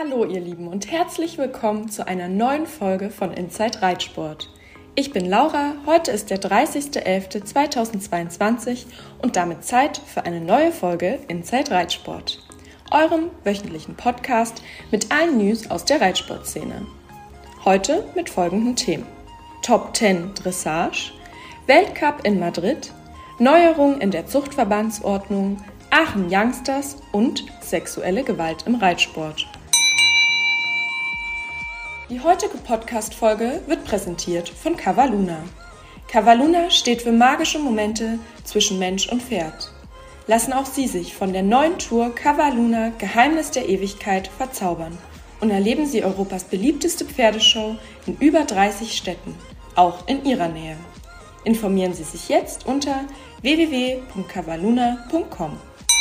Hallo ihr Lieben und herzlich willkommen zu einer neuen Folge von Inside Reitsport. Ich bin Laura, heute ist der 30.11.2022 und damit Zeit für eine neue Folge Inside Reitsport, eurem wöchentlichen Podcast mit allen News aus der Reitsportszene. Heute mit folgenden Themen: Top 10 Dressage, Weltcup in Madrid, Neuerungen in der Zuchtverbandsordnung, Aachen Youngsters und sexuelle Gewalt im Reitsport. Die heutige Podcast-Folge wird präsentiert von Cavalluna. Cavalluna steht für magische Momente zwischen Mensch und Pferd. Lassen auch Sie sich von der neuen Tour Cavalluna Geheimnis der Ewigkeit verzaubern und erleben Sie Europas beliebteste Pferdeshow in über 30 Städten, auch in Ihrer Nähe. Informieren Sie sich jetzt unter www.cavalluna.com.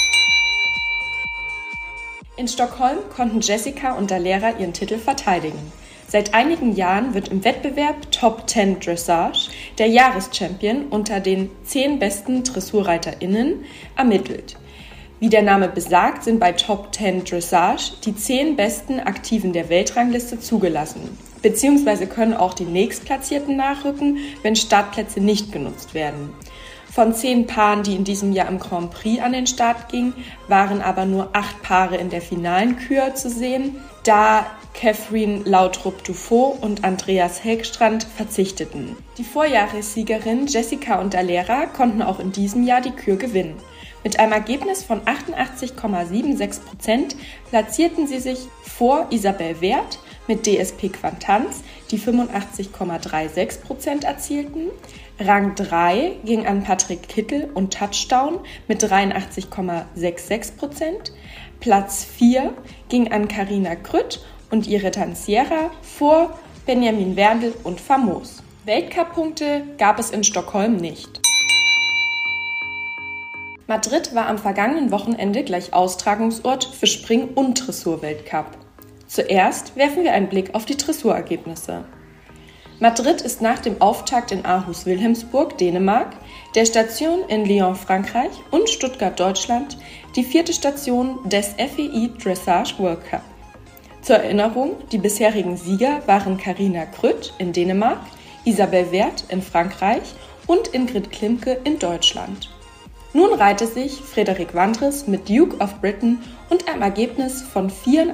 In Stockholm konnten Jessica und Daléra ihren Titel verteidigen. Seit einigen Jahren wird im Wettbewerb Top 10 Dressage der Jahreschampion unter den 10 besten DressurreiterInnen ermittelt. Wie der Name besagt, sind bei Top 10 Dressage die 10 besten Aktiven der Weltrangliste zugelassen, beziehungsweise können auch die Nächstplatzierten nachrücken, wenn Startplätze nicht genutzt werden. Von 10 Paaren, die in diesem Jahr im Grand Prix an den Start gingen, waren aber nur 8 Paare in der finalen Kür zu sehen, da Catherine Lautrup-Dufaux und Andreas Helgstrand verzichteten. Die Vorjahressiegerin Jessica und Daléra konnten auch in diesem Jahr die Kür gewinnen. Mit einem Ergebnis von 88,76% platzierten sie sich vor Isabelle Wert mit DSP Quantanz, die 85,36% erzielten. Rang 3 ging an Patrick Kittel und Touchdown mit 83,66%. Platz 4 ging an Carina Krütt und ihre Tanziera vor Benjamin Werndl und Famos. Weltcup-Punkte gab es in Stockholm nicht. Madrid war am vergangenen Wochenende gleich Austragungsort für Spring- und Dressur-Weltcup. Zuerst werfen wir einen Blick auf die Dressurergebnisse. Madrid ist nach dem Auftakt in Aarhus-Wilhelmsburg, Dänemark, der Station in Lyon, Frankreich und Stuttgart, Deutschland, die 4. Station des FEI Dressage World Cup. Zur Erinnerung, die bisherigen Sieger waren Carina Krütt in Dänemark, Isabelle Wert in Frankreich und Ingrid Klimke in Deutschland. Nun reihte sich Frederik Wandres mit Duke of Britain und einem Ergebnis von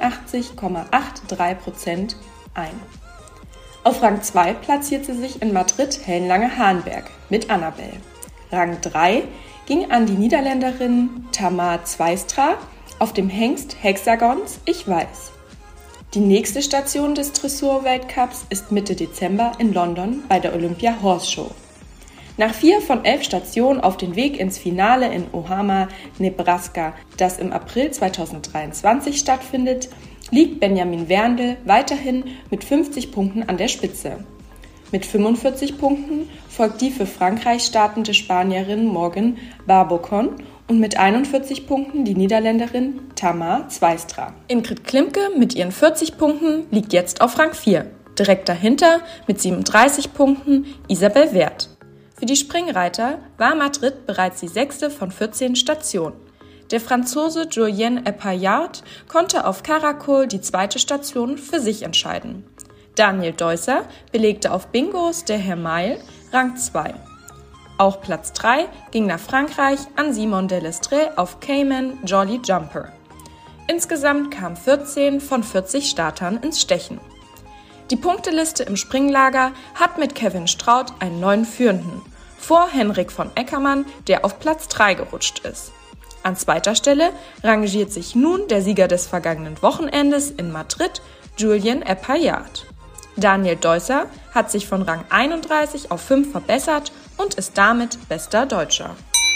84,83% ein. Auf Rang 2 platzierte sich in Madrid Hellenlange-Hahnberg mit Annabelle. Rang 3 ging an die Niederländerin Tamar Zwijstra auf dem Hengst Hexagons Ich Weiß. Die nächste Station des Dressur-Weltcups ist Mitte Dezember in London bei der Olympia Horse Show. Nach 4 von 11 Stationen auf den Weg ins Finale in Omaha, Nebraska, das im April 2023 stattfindet, liegt Benjamin Werndl weiterhin mit 50 Punkten an der Spitze. Mit 45 Punkten folgt die für Frankreich startende Spanierin Morgan Barbocon und mit 41 Punkten die Niederländerin Tamar Zwijstra. Ingrid Klimke mit ihren 40 Punkten liegt jetzt auf Rang 4. Direkt dahinter mit 37 Punkten Isabelle Wert. Für die Springreiter war Madrid bereits die 6. von 14 Stationen. Der Franzose Julien Epaillard konnte auf Caracol die 2. Station für sich entscheiden. Daniel Deusser belegte auf Bingos der Hermaille Rang 2. Auch Platz 3 ging nach Frankreich an Simon Delestre auf Cayman Jolly Jumper. Insgesamt kamen 14 von 40 Startern ins Stechen. Die Punkteliste im Springlager hat mit Kevin Straut einen neuen Führenden, vor Henrik von Eckermann, der auf Platz 3 gerutscht ist. An 2. Stelle rangiert sich nun der Sieger des vergangenen Wochenendes in Madrid, Julien Epaillard. Daniel Deusser hat sich von Rang 31 auf 5 verbessert und ist damit bester Deutscher.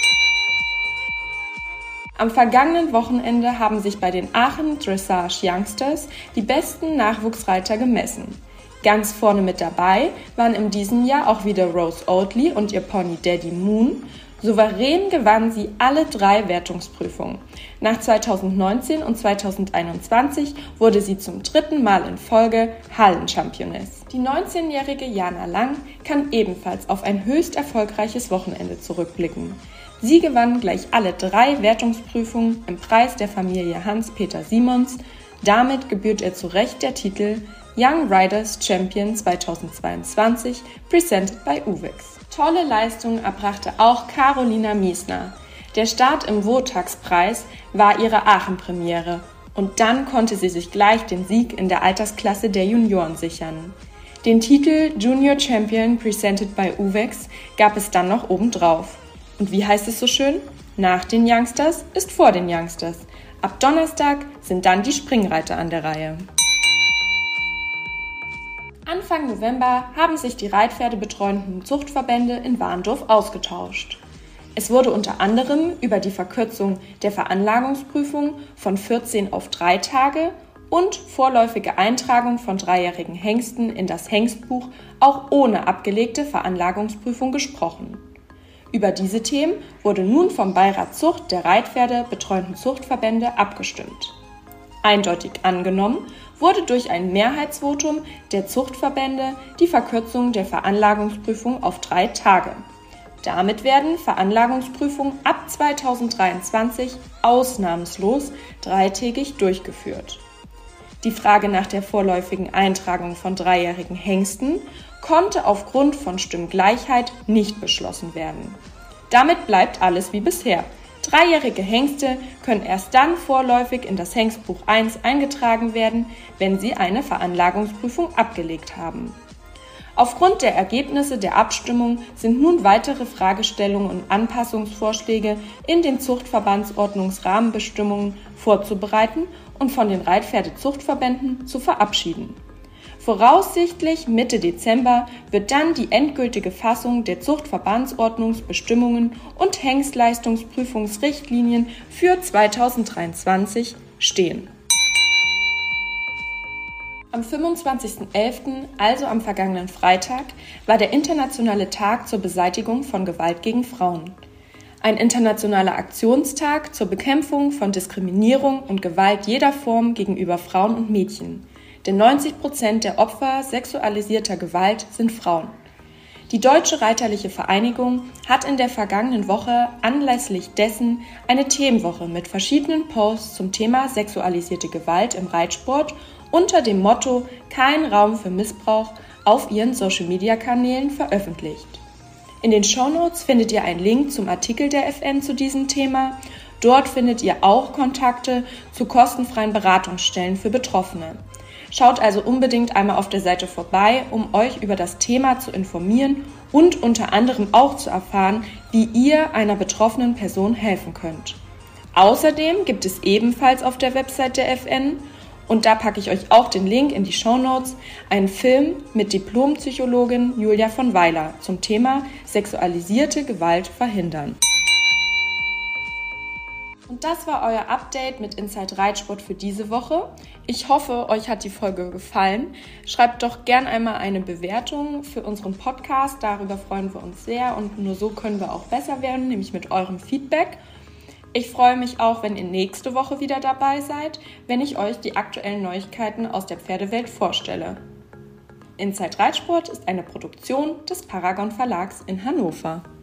Am vergangenen Wochenende haben sich bei den Aachen Dressage Youngsters die besten Nachwuchsreiter gemessen. Ganz vorne mit dabei waren in diesem Jahr auch wieder Rose Oatley und ihr Pony Daddy Moon. Souverän gewann sie alle 3 Wertungsprüfungen. Nach 2019 und 2021 wurde sie zum 3. Mal in Folge Hallenchampioness. Die 19-jährige Jana Lang kann ebenfalls auf ein höchst erfolgreiches Wochenende zurückblicken. Sie gewann gleich alle 3 Wertungsprüfungen im Preis der Familie Hans-Peter Simons, Damit gebührt ihr zu Recht der Titel Young Riders Champion 2022, presented by Uvex. Tolle Leistungen erbrachte auch Carolina Miesner. Der Start im Wotax-Preis war ihre Aachen-Premiere und dann konnte sie sich gleich den Sieg in der Altersklasse der Junioren sichern. Den Titel Junior Champion presented by Uvex gab es dann noch obendrauf. Und wie heißt es so schön? Nach den Youngsters ist vor den Youngsters. Ab Donnerstag sind dann die Springreiter an der Reihe. Anfang November haben sich die reitpferdebetreuenden Zuchtverbände in Warndorf ausgetauscht. Es wurde unter anderem über die Verkürzung der Veranlagungsprüfung von 14 auf 3 Tage und vorläufige Eintragung von 3-jährigen Hengsten in das Hengstbuch auch ohne abgelegte Veranlagungsprüfung gesprochen. Über diese Themen wurde nun vom Beirat Zucht der reitpferdebetreuenden Zuchtverbände abgestimmt. Eindeutig angenommen wurde durch ein Mehrheitsvotum der Zuchtverbände die Verkürzung der Veranlagungsprüfung auf 3 Tage. Damit werden Veranlagungsprüfungen ab 2023 ausnahmslos 3-tägig durchgeführt. Die Frage nach der vorläufigen Eintragung von 3-jährigen Hengsten konnte aufgrund von Stimmgleichheit nicht beschlossen werden. Damit bleibt alles wie bisher. 3-jährige Hengste können erst dann vorläufig in das Hengstbuch 1 eingetragen werden, wenn sie eine Veranlagungsprüfung abgelegt haben. Aufgrund der Ergebnisse der Abstimmung sind nun weitere Fragestellungen und Anpassungsvorschläge in den Zuchtverbandsordnungsrahmenbestimmungen vorzubereiten und von den Reitpferdezuchtverbänden zu verabschieden. Voraussichtlich Mitte Dezember wird dann die endgültige Fassung der Zuchtverbandsordnungsbestimmungen und Hengstleistungsprüfungsrichtlinien für 2023 stehen. Am 25.11., also am vergangenen Freitag, war der internationale Tag zur Beseitigung von Gewalt gegen Frauen. Ein internationaler Aktionstag zur Bekämpfung von Diskriminierung und Gewalt jeder Form gegenüber Frauen und Mädchen. Denn 90% der Opfer sexualisierter Gewalt sind Frauen. Die Deutsche Reiterliche Vereinigung hat in der vergangenen Woche anlässlich dessen eine Themenwoche mit verschiedenen Posts zum Thema sexualisierte Gewalt im Reitsport unter dem Motto „Kein Raum für Missbrauch“ auf ihren Social-Media-Kanälen veröffentlicht. In den Shownotes findet ihr einen Link zum Artikel der FN zu diesem Thema. Dort findet ihr auch Kontakte zu kostenfreien Beratungsstellen für Betroffene. Schaut also unbedingt einmal auf der Seite vorbei, um euch über das Thema zu informieren und unter anderem auch zu erfahren, wie ihr einer betroffenen Person helfen könnt. Außerdem gibt es ebenfalls auf der Website der FN, und da packe ich euch auch den Link in die Shownotes, einen Film mit Diplompsychologin Julia von Weiler zum Thema sexualisierte Gewalt verhindern. Und das war euer Update mit Inside Reitsport für diese Woche. Ich hoffe, euch hat die Folge gefallen. Schreibt doch gern einmal eine Bewertung für unseren Podcast. Darüber freuen wir uns sehr und nur so können wir auch besser werden, nämlich mit eurem Feedback. Ich freue mich auch, wenn ihr nächste Woche wieder dabei seid, wenn ich euch die aktuellen Neuigkeiten aus der Pferdewelt vorstelle. Inside Reitsport ist eine Produktion des Paragon Verlags in Hannover.